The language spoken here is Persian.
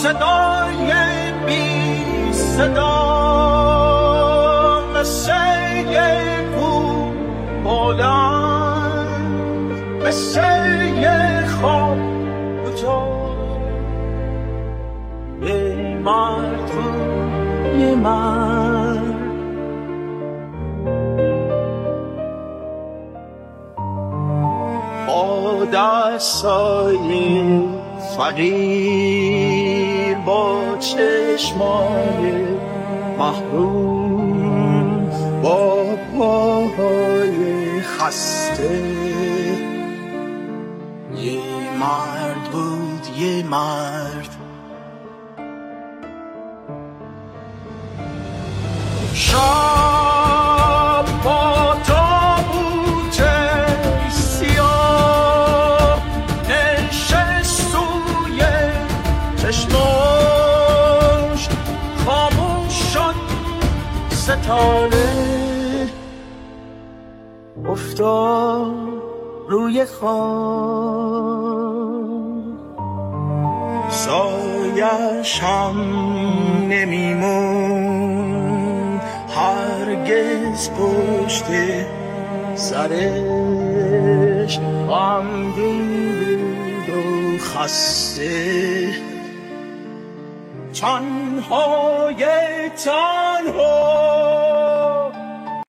صدای بی صدا مثل یک کوه بلند، مثل یک خواب کوتاه. یه مرد بود، یه مرد با دستای فقیر، با چشمای محروم، با پاهای خسته. یه مرد بود، یه مرد. شب با تابوت سیاه نشست توی چشماش، خاموش شد ستاره، افتاد روی خاک. سایش هم نمیمون هرگز پشت سرش، غمگین بود و خسته. تنهای تنها